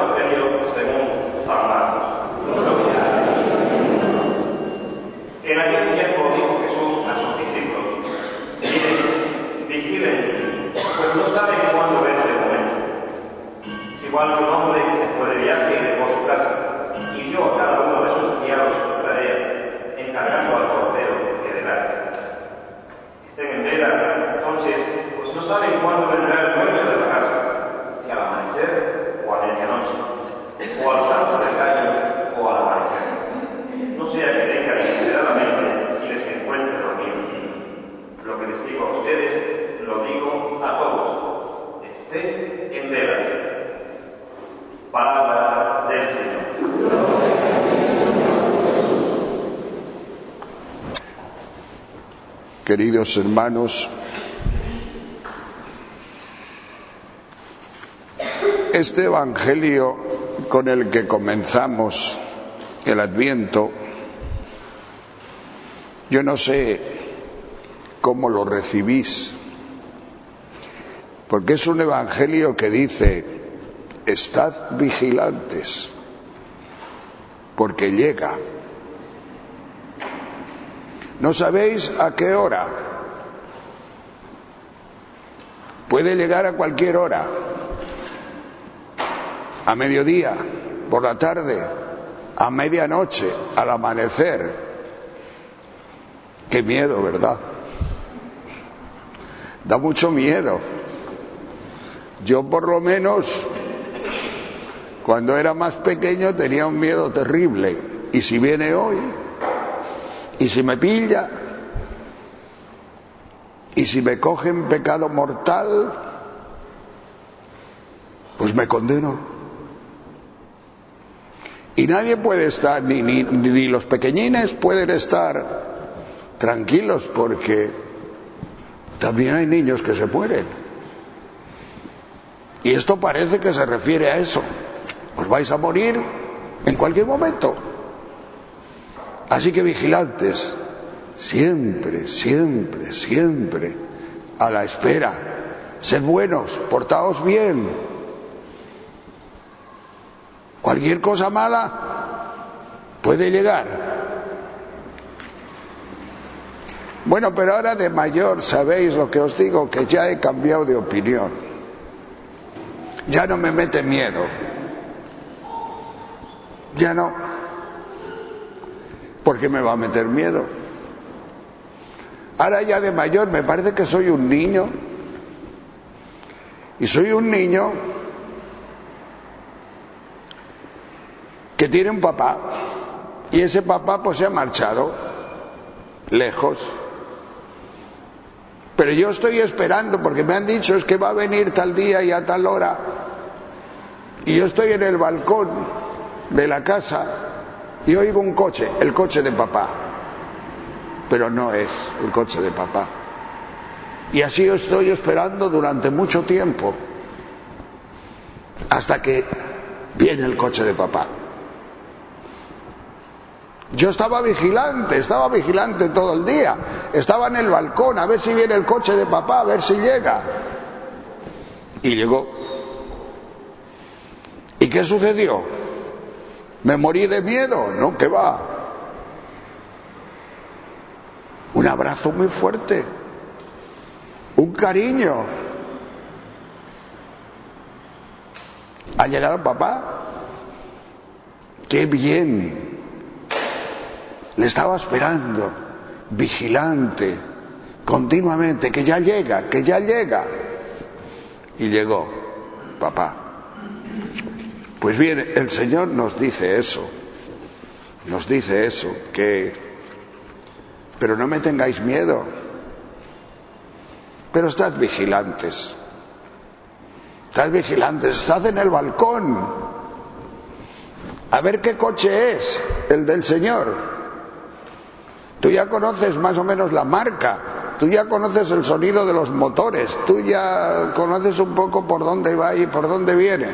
Evangelio según San Marcos. En aquel tiempo dijo Jesús a sus discípulos: miren, vigilen, pues no saben cuándo es el momento. Es igual que un hombre que se fue de viaje y dejó su casa, y dio a cada uno de sus criados su tarea, encargando al portero que velara. Estén en vela, entonces, pues no saben cuándo vendrá el dueño de la casa, si al amanecer o a medianoche, o al canto del gallo o al amanecer. No sea que vengan inesperadamente y les encuentre dormidos. Lo que les digo a ustedes, lo digo a todos: estén en vela. Palabra del Señor. Queridos hermanos, este Evangelio con el que comenzamos el Adviento, yo no sé cómo lo recibís, porque es un Evangelio que dice: estad vigilantes, porque llega. No sabéis a qué hora. Puede llegar a cualquier hora. A mediodía, por la tarde, a medianoche, al amanecer. Qué miedo, ¿verdad? Da mucho miedo. Yo por lo menos, cuando era más pequeño, tenía un miedo terrible. ¿Y si viene hoy? ¿Y si me pilla? ¿Y si me coge en pecado mortal? Pues me condeno. Y nadie puede estar, ni los pequeñines pueden estar tranquilos, porque también hay niños que se mueren. Y esto parece que se refiere a eso. Os vais a morir en cualquier momento. Así que vigilantes, siempre, siempre, siempre a la espera. Sed buenos, portaos bien. Cualquier cosa mala puede llegar. Bueno, pero ahora de mayor, ¿sabéis lo que os digo? Que ya he cambiado de opinión. Ya no me mete miedo. Ya no. ¿Por qué me va a meter miedo? Ahora ya de mayor me parece que soy un niño. Y soy un niño que tiene un papá. Y ese papá pues se ha marchado lejos. Pero yo estoy esperando, porque me han dicho es que va a venir tal día y a tal hora. Y yo estoy en el balcón de la casa y oigo un coche, el coche de papá. Pero no es el coche de papá. Y así yo estoy esperando durante mucho tiempo, hasta que viene el coche de papá. Yo estaba vigilante todo el día. Estaba en el balcón a ver si viene el coche de papá, a ver si llega. Y llegó. ¿Y qué sucedió? ¿Me morí de miedo? No, ¿qué va? Un abrazo muy fuerte, un cariño. ¿Ha llegado papá? ¡Qué bien! Le estaba esperando, vigilante, continuamente, que ya llega, que ya llega. Y llegó papá. Pues bien, el Señor nos dice eso, pero no me tengáis miedo, pero estad vigilantes, estad en el balcón, a ver qué coche es el del Señor. Tú ya conoces más o menos la marca, tú ya conoces el sonido de los motores, tú ya conoces un poco por dónde va y por dónde viene.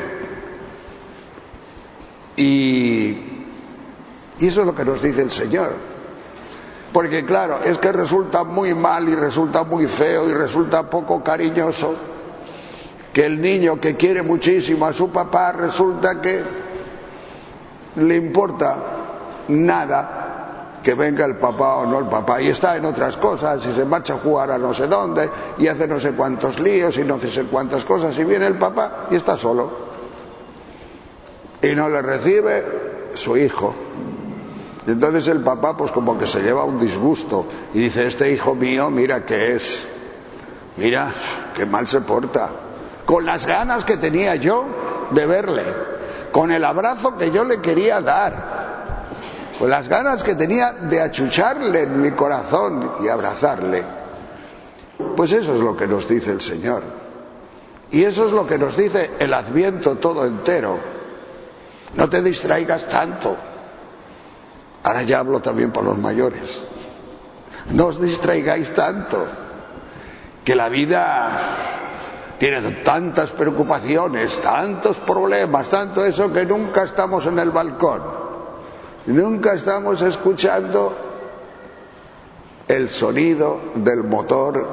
Y eso es lo que nos dice el Señor. Porque claro, es que resulta muy mal y resulta muy feo y resulta poco cariñoso que el niño que quiere muchísimo a su papá resulta que le importa nada que venga el papá o no el papá, y está en otras cosas, y se marcha a jugar a no sé dónde, y hace no sé cuántos líos, y no sé cuántas cosas, y viene el papá y está solo, y no le recibe su hijo. Y entonces el papá pues como que se lleva un disgusto, y dice: este hijo mío, mira qué es, mira qué mal se porta, con las ganas que tenía yo de verle, con el abrazo que yo le quería dar, con las ganas que tenía de achucharle en mi corazón y abrazarle. Pues eso es lo que nos dice el Señor. Y eso es lo que nos dice el Adviento todo entero. No te distraigas tanto. Ahora ya hablo también por los mayores. No os distraigáis tanto, que la vida tiene tantas preocupaciones, tantos problemas, tanto eso, que nunca estamos en el balcón. Nunca estamos escuchando el sonido del motor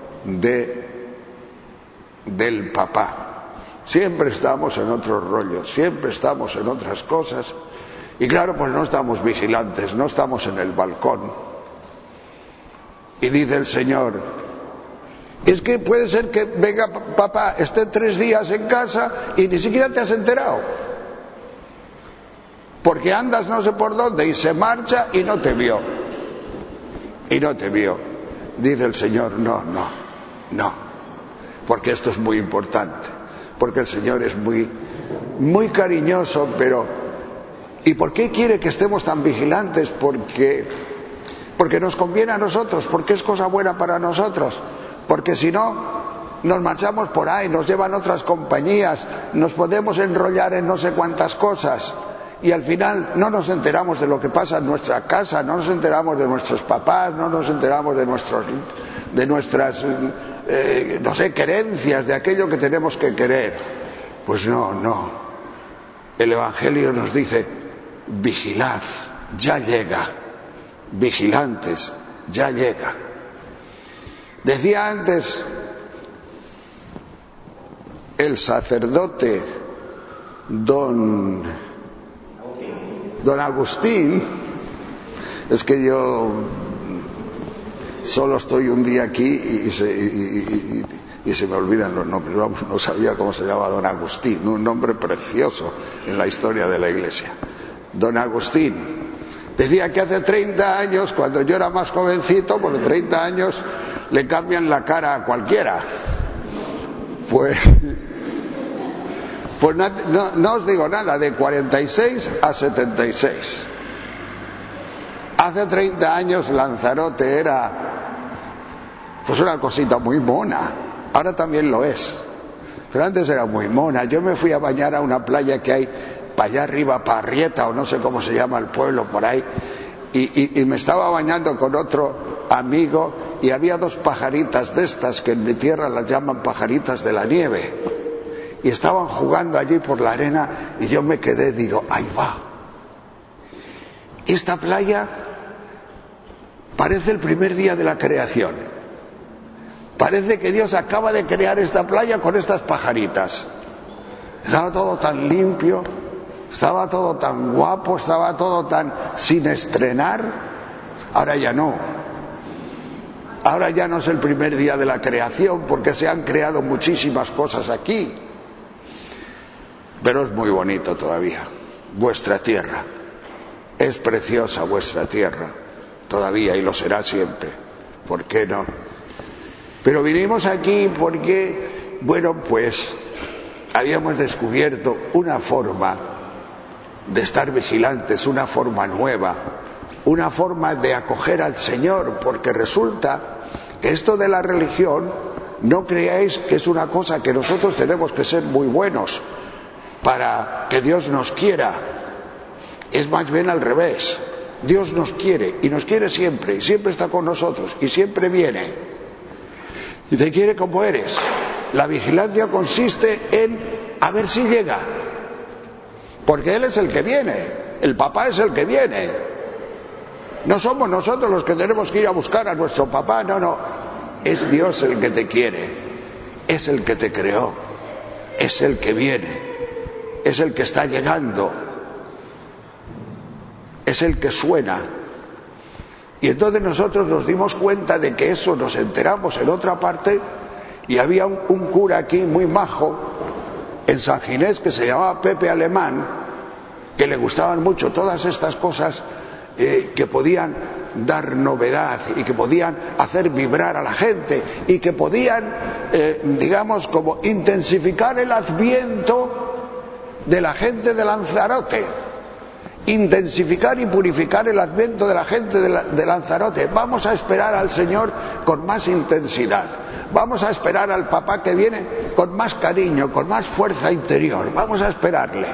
del papá. Siempre estamos en otros rollos, siempre estamos en otras cosas. Y claro, pues no estamos vigilantes, no estamos en el balcón. Y dice el Señor: es que puede ser que venga papá, esté 3 días en casa y ni siquiera te has enterado, porque andas no sé por dónde y se marcha y no te vio. Y no te vio. Dice el Señor: no, porque esto es muy importante, porque el Señor es muy cariñoso, pero ¿y por qué quiere que estemos tan vigilantes? Porque nos conviene a nosotros, porque es cosa buena para nosotros, porque si no nos marchamos por ahí, nos llevan otras compañías, nos podemos enrollar en no sé cuántas cosas, y al final no nos enteramos de lo que pasa en nuestra casa, no nos enteramos de nuestros papás, no nos enteramos de nuestras no sé, querencias, de aquello que tenemos que querer. Pues no. El Evangelio nos dice: vigilad, ya llega, vigilantes, ya llega. Decía antes el sacerdote don Agustín, es que yo solo estoy un día aquí y se me olvidan los nombres. Vamos, no sabía cómo se llama don Agustín, un nombre precioso en la historia de la Iglesia. Don Agustín decía que hace 30 años, cuando yo era más jovencito, por 30 años le cambian la cara a cualquiera. Pues no os digo nada, de 46 a 76. Hace 30 años Lanzarote era pues una cosita muy mona, ahora también lo es, pero antes era muy mona. Yo me fui a bañar a una playa que hay para allá arriba, Parrieta, o no sé cómo se llama el pueblo por ahí, y me estaba bañando con otro amigo, y había 2 pajaritas de estas que en mi tierra las llaman pajaritas de la nieve, y estaban jugando allí por la arena, y yo me quedé, digo: ahí va, esta playa parece el primer día de la creación, parece que Dios acaba de crear esta playa con estas pajaritas. Estaba todo tan limpio, estaba todo tan guapo, estaba todo tan sin estrenar. Ahora ya no. Ahora ya no es el primer día de la creación, porque se han creado muchísimas cosas aquí. Pero es muy bonito todavía vuestra tierra. Es preciosa vuestra tierra todavía, y lo será siempre. ¿Por qué no? Pero vinimos aquí porque, bueno, pues habíamos descubierto una forma de estar vigilantes, una forma nueva, una forma de acoger al Señor, porque resulta que esto de la religión, no creáis que es una cosa que nosotros tenemos que ser muy buenos para que Dios nos quiera. Es más bien al revés. Dios nos quiere, y nos quiere siempre, y siempre está con nosotros, y siempre viene, y te quiere como eres. La vigilancia consiste en a ver si llega, porque Él es el que viene, el papá es el que viene. No somos nosotros los que tenemos que ir a buscar a nuestro papá, no, es Dios el que te quiere, es el que te creó, es el que viene, es el que está llegando, es el que suena. Y entonces nosotros nos dimos cuenta de que eso, nos enteramos en otra parte, y había un cura aquí muy majo en San Ginés que se llamaba Pepe Alemán, que le gustaban mucho todas estas cosas que podían dar novedad y que podían hacer vibrar a la gente y que podían, digamos, como intensificar el adviento de la gente de Lanzarote, intensificar y purificar el adviento de la gente de Lanzarote. Vamos a esperar al Señor con más intensidad, vamos a esperar al papá que viene con más cariño, con más fuerza interior, vamos a esperarle.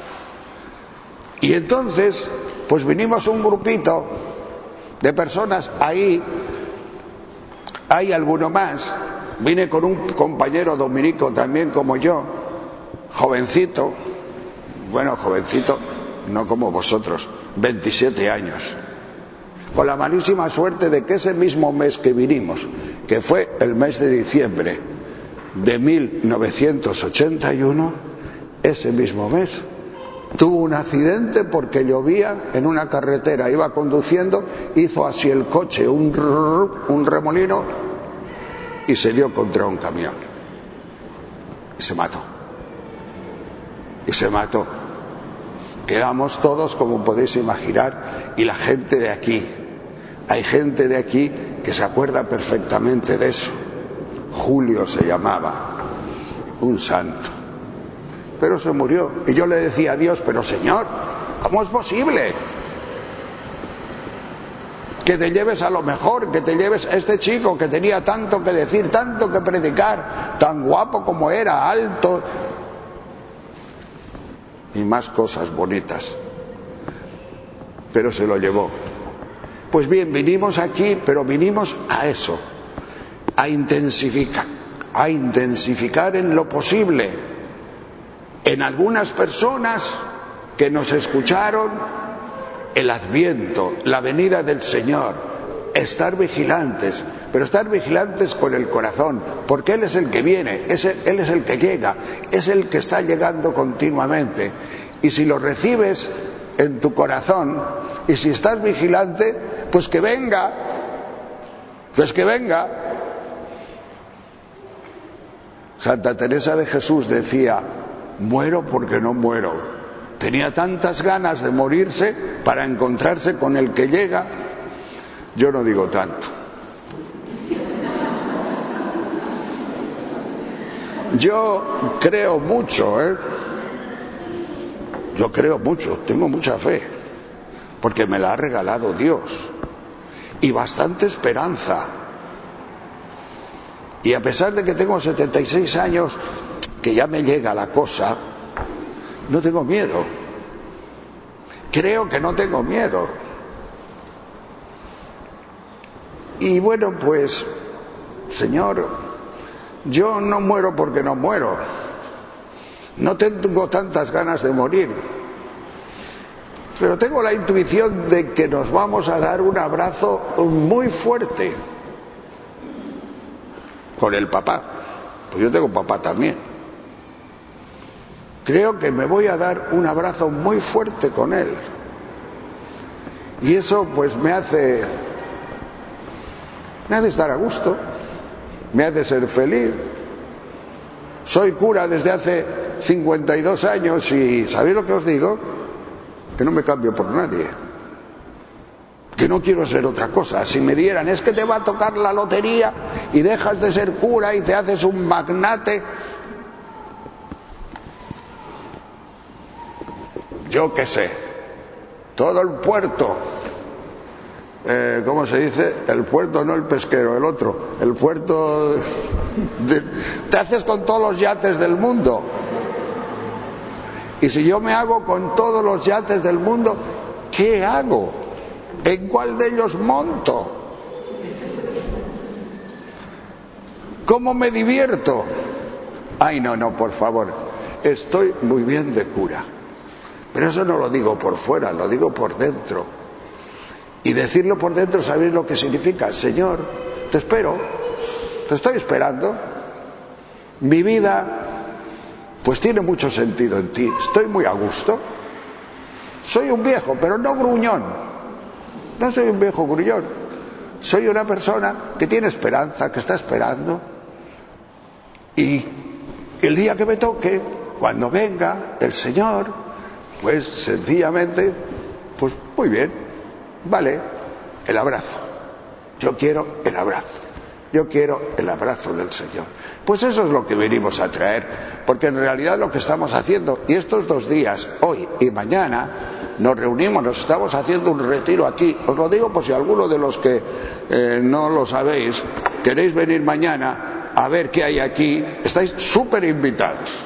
Y entonces, pues vinimos un grupito de personas, ahí hay alguno más, vine con un compañero dominico también como yo, jovencito, bueno, jovencito, no como vosotros, 27 años, con la malísima suerte de que ese mismo mes que vinimos, que fue el mes de diciembre de 1981, ese mismo mes tuvo un accidente porque llovía en una carretera, iba conduciendo, hizo así el coche un remolino y se dio contra un camión y se mató. Quedamos todos, como podéis imaginar, y la gente de aquí, hay gente de aquí que se acuerda perfectamente de eso. Julio se llamaba, un santo, pero se murió. Y yo le decía a Dios, pero Señor, ¿cómo es posible que te lleves a lo mejor, que te lleves a este chico que tenía tanto que decir, tanto que predicar, tan guapo como era, alto y más cosas bonitas, pero se lo llevó? Pues bien, vinimos aquí, pero vinimos a eso, a intensificar en lo posible en algunas personas que nos escucharon el adviento, la venida del Señor, estar vigilantes, pero estar vigilantes con el corazón, porque Él es el que viene, Él es el que llega, es el que está llegando continuamente. Y si lo recibes en tu corazón y si estás vigilante, pues que venga, Santa Teresa de Jesús decía, muero porque no muero. Tenía tantas ganas de morirse para encontrarse con el que llega. Yo no digo tanto. Yo creo mucho, Yo creo mucho, tengo mucha fe, porque me la ha regalado Dios, y bastante esperanza. Y a pesar de que tengo 76 años, que ya me llega la cosa, no tengo miedo. Creo que no tengo miedo. Y bueno, pues, Señor, yo no muero porque no muero. No tengo tantas ganas de morir. Pero tengo la intuición de que nos vamos a dar un abrazo muy fuerte con el papá. Pues yo tengo papá también. Creo que me voy a dar un abrazo muy fuerte con él. Y eso pues me hace estar a gusto, me hace ser feliz. Soy cura desde hace 52 años y ¿sabéis lo que os digo? Que no me cambio por nadie, que no quiero ser otra cosa. Si me dieran, es que te va a tocar la lotería y dejas de ser cura y te haces un magnate, yo qué sé, todo el puerto, ¿cómo se dice? El puerto, no el pesquero, el otro, el puerto te haces con todos los yates del mundo. Y si yo me hago con todos los yates del mundo, ¿qué hago? ¿En cuál de ellos monto? ¿Cómo me divierto? Ay, no, por favor, estoy muy bien de cura. Pero eso no lo digo por fuera, lo digo por dentro. Y decirlo por dentro, ¿sabéis lo que significa? Señor, te espero, te estoy esperando. Mi vida pues tiene mucho sentido en ti. Estoy muy a gusto. Soy un viejo, pero no gruñón. No soy un viejo gruñón. Soy una persona que tiene esperanza, que está esperando. Y el día que me toque, cuando venga el Señor, pues sencillamente, pues muy bien, vale, el abrazo. Yo quiero el abrazo. Yo quiero el abrazo del Señor. Pues eso es lo que venimos a traer, porque en realidad lo que estamos haciendo, y estos 2 días, hoy y mañana, nos reunimos, nos estamos haciendo un retiro aquí. Os lo digo por si alguno de los que no lo sabéis, queréis venir mañana a ver qué hay aquí, estáis súper invitados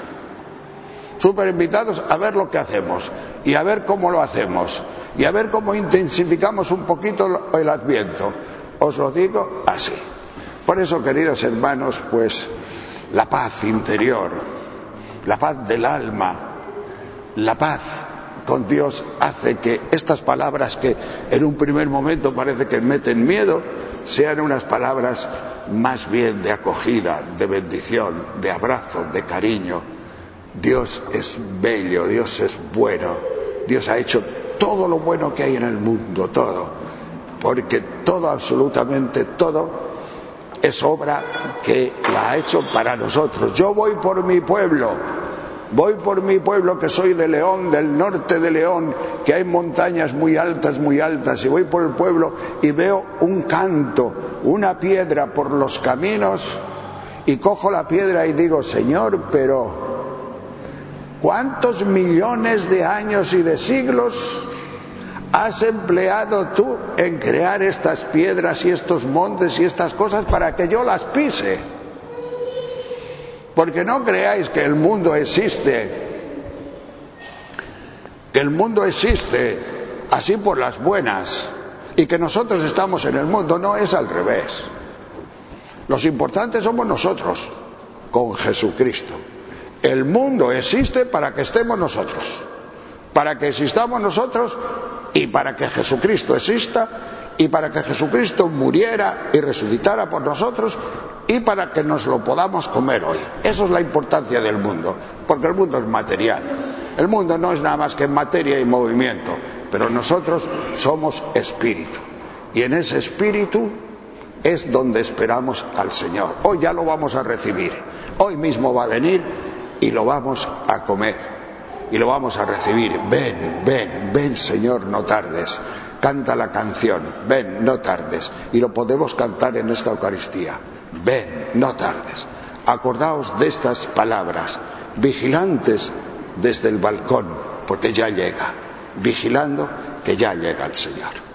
a ver lo que hacemos, y a ver cómo lo hacemos, y a ver cómo intensificamos un poquito el Adviento. Os lo digo así. Por eso, queridos hermanos, pues la paz interior, la paz del alma, la paz con Dios hace que estas palabras que en un primer momento parece que meten miedo, sean unas palabras más bien de acogida, de bendición, de abrazo, de cariño. Dios es bello, Dios es bueno, Dios ha hecho todo lo bueno que hay en el mundo, todo, porque todo, absolutamente todo, es obra que la ha hecho para nosotros. Yo voy por mi pueblo que soy de León, del norte de León, que hay montañas muy altas, y voy por el pueblo y veo un canto, una piedra por los caminos, y cojo la piedra y digo: Señor, pero ¿cuántos millones de años y de siglos has empleado tú en crear estas piedras y estos montes y estas cosas para que yo las pise? Porque no creáis que el mundo existe así por las buenas y que nosotros estamos en el mundo. No, es al revés. Los importantes somos nosotros con Jesucristo. El mundo existe para que estemos nosotros, para que existamos nosotros, y para que Jesucristo exista, y para que Jesucristo muriera y resucitara por nosotros, y para que nos lo podamos comer hoy. Eso es la importancia del mundo, porque el mundo es material. El mundo no es nada más que materia y movimiento, pero nosotros somos espíritu, y en ese espíritu es donde esperamos al Señor. Hoy ya lo vamos a recibir, hoy mismo va a venir y lo vamos a comer. Y lo vamos a recibir. Ven, ven, ven, Señor, no tardes. Canta la canción, ven, no tardes. Y lo podemos cantar en esta Eucaristía. Ven, no tardes. Acordaos de estas palabras, vigilantes desde el balcón, porque ya llega, vigilando que ya llega el Señor.